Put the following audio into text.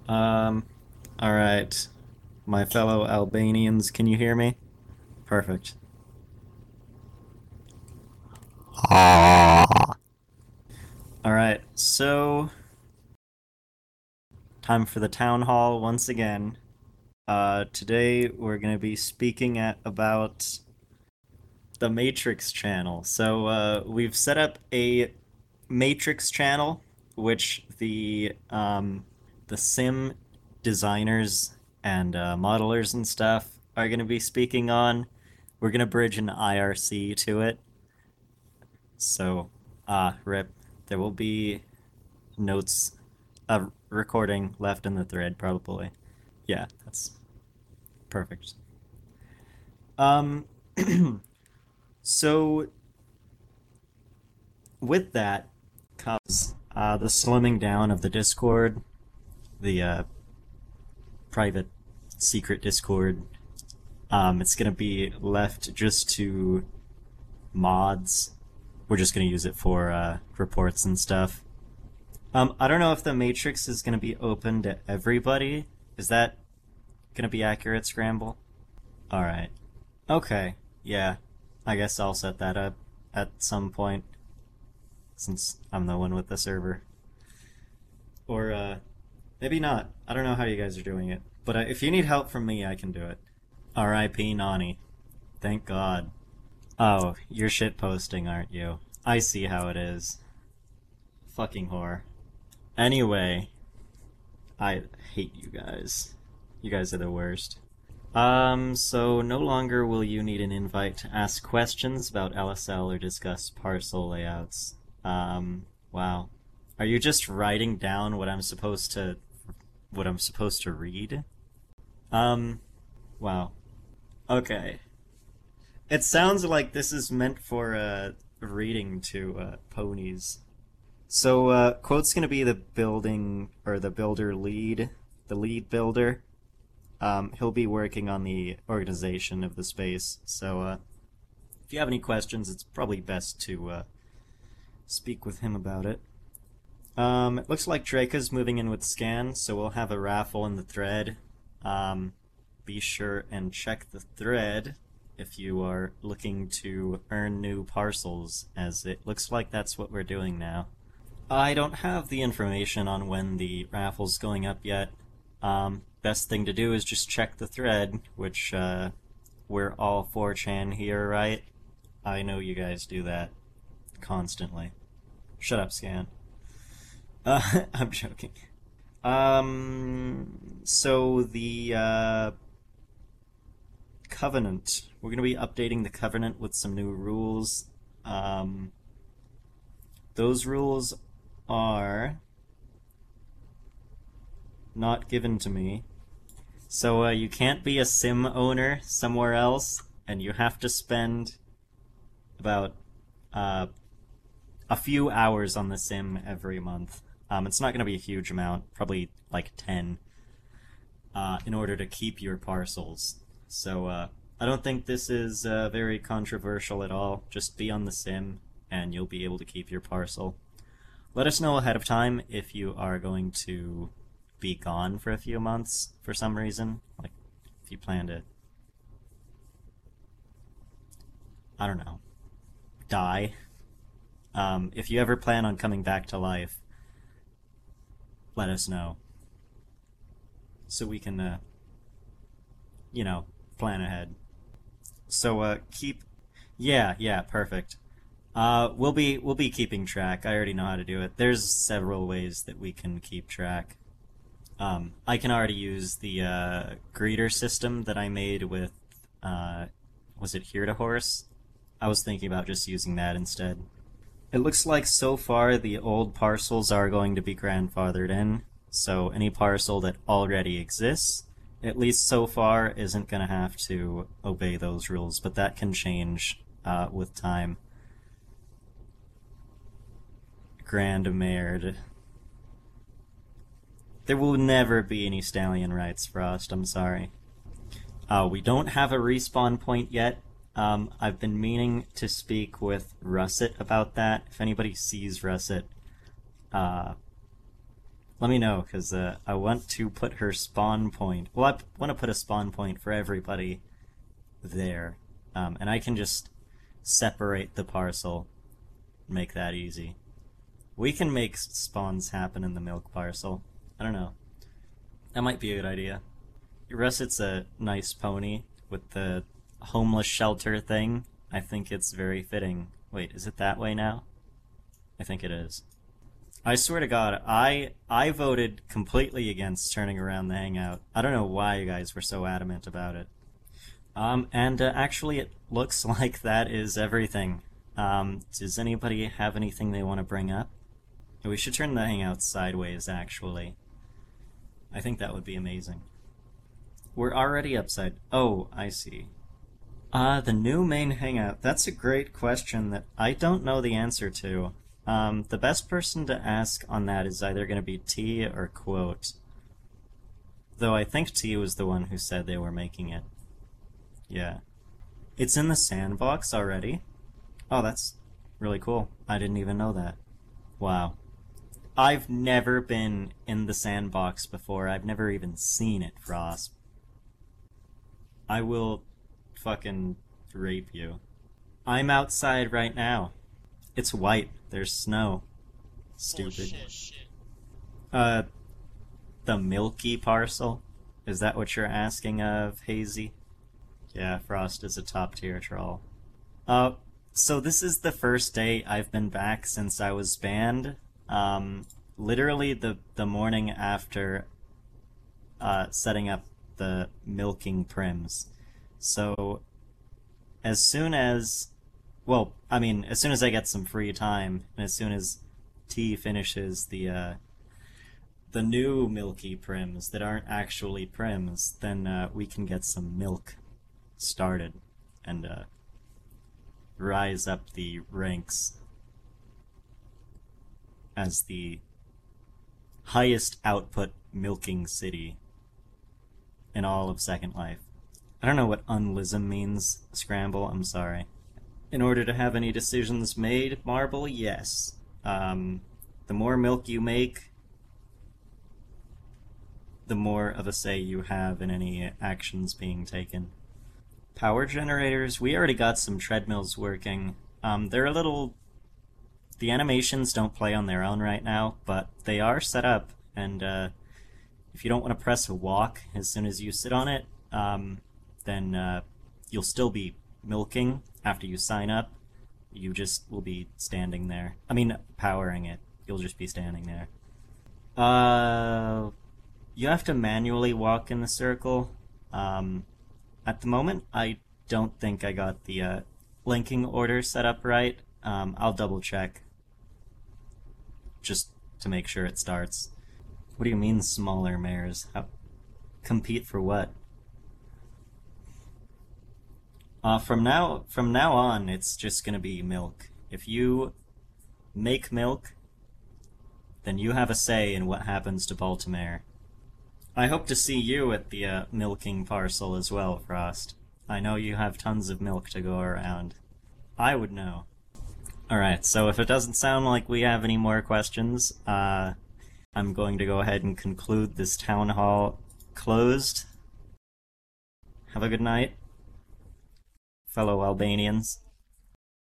Um, all right. My fellow Albanians, can you hear me? Perfect. Ah, All right. So, time for the town hall once again. Today we're going to be speaking about the Matrix channel. We've set up a Matrix channel, which the sim designers and modelers and stuff are going to be speaking on. We're going to bridge an IRC to it. So, rip. There will be notes, a recording left in the thread, probably. Yeah, that's perfect. Um, so with that comes the slimming down of the Discord, the private, secret Discord. It's gonna be left just to mods. We're just gonna use it for reports and stuff. I don't know if the Matrix is gonna be open to everybody. Is that gonna be accurate, Scramble? All right. Okay. Yeah. I guess I'll set that up at some point since I'm the one with the server. Or maybe not. I don't know how you guys are doing it. But if you need help from me, I can do it. R.I.P. Nani. Thank God. Oh, you're shit posting, aren't you? I see how it is. Fucking whore. Anyway, I hate you guys. You guys are the worst. So no longer will you need an invite to ask questions about LSL or discuss parcel layouts. Wow. Are you just writing down what I'm supposed to read? Um, wow. Okay. It sounds like this is meant for reading to ponies. So quote's gonna be the building or the builder lead, the lead builder. He'll be working on the organization of the space. So if you have any questions, it's probably best to speak with him about it. It looks like Draca's moving in with Scan, so we'll have a raffle in the thread. Um, be sure and check the thread if you are looking to earn new parcels, as it looks like that's what we're doing now. I don't have the information on when the raffle's going up yet. Best thing to do is just check the thread, which we're all 4chan here, right? I know you guys do that constantly. Shut up, Scan. I'm joking. So the Covenant. We're going to be updating the Covenant with some new rules. Um, those rules are not given to me. So you can't be a sim owner somewhere else, and you have to spend about uh, a few hours on the sim every month. It's not going to be a huge amount, probably like 10, in order to keep your parcels. So I don't think this is very controversial at all. Just be on the sim, and you'll be able to keep your parcel. Let us know ahead of time if you are going to be gone for a few months for some reason. Like, if you plan to, I don't know, die. If you ever plan on coming back to life, let us know so we can, plan ahead. So keep, yeah, perfect. We'll be keeping track. I already know how to do it. There's several ways that we can keep track. I can already use the greeter system that I made with, was it Here to Horse? I was thinking about just using that instead. It looks like so far the old parcels are going to be grandfathered in, so any parcel that already exists, at least so far, isn't going to have to obey those rules, but that can change with time. Grand Mared. There will never be any stallion rights, Frost, I'm sorry. We don't have a respawn point yet. I've been meaning to speak with Russet about that. If anybody sees Russet, uh, Let me know, because I want to put her spawn point. Well, I want to put a spawn point for everybody there. And I can just separate the parcel, make that easy. We can make spawns happen in the milk parcel. I don't know. That might be a good idea. Russet's a nice pony with the homeless shelter thing. I think it's very fitting. Wait, is it that way now? I think it is. I swear to God, I voted completely against turning around the hangout. I don't know why you guys were so adamant about it. Actually it looks like that is everything. Does anybody have anything they want to bring up? We should turn the hangout sideways, actually. I think that would be amazing. We're already upside... Oh, I see. The new main hangout. That's a great question that I don't know the answer to. The best person to ask on that is either going to be T or Quote. Though I think T was the one who said they were making it. Yeah. It's in the sandbox already? Oh, that's really cool. I didn't even know that. Wow. I've never been in the sandbox before. I've never even seen it, Frost. I will fucking rape you. I'm outside right now. It's white. There's snow. Stupid. Oh, shit. The Milky parcel? Is that what you're asking of, Hazy? Yeah, Frost is a top-tier troll. So this is the first day I've been back since I was banned. Literally the morning after setting up the milking prims. So, as soon as... Well, I mean, as soon as I get some free time, and as soon as T finishes the new milky prims that aren't actually prims, then we can get some milk started and rise up the ranks as the highest output milking city in all of Second Life. I don't know what unlism means, Scramble, I'm sorry. In order to have any decisions made, Marble, yes. The more milk you make, the more of a say you have in any actions being taken. Power generators, we already got some treadmills working. They're a little... The animations don't play on their own right now, but they are set up, and if you don't want to press a walk as soon as you sit on it, then you'll still be milking after you sign up. You just will be standing there. I mean, powering it. You'll just be standing there. You have to manually walk in the circle. At the moment, I don't think I got the linking order set up right. I'll double check. Just to make sure it starts. What do you mean, smaller mares? Compete for what? From now on, it's just gonna be milk. If you make milk, then you have a say in what happens to Baltimore. I hope to see you at the milking parcel as well, Frost. I know you have tons of milk to go around. I would know. Alright, so if it doesn't sound like we have any more questions, I'm going to go ahead and conclude this town hall closed. Have a good night, fellow Albanians.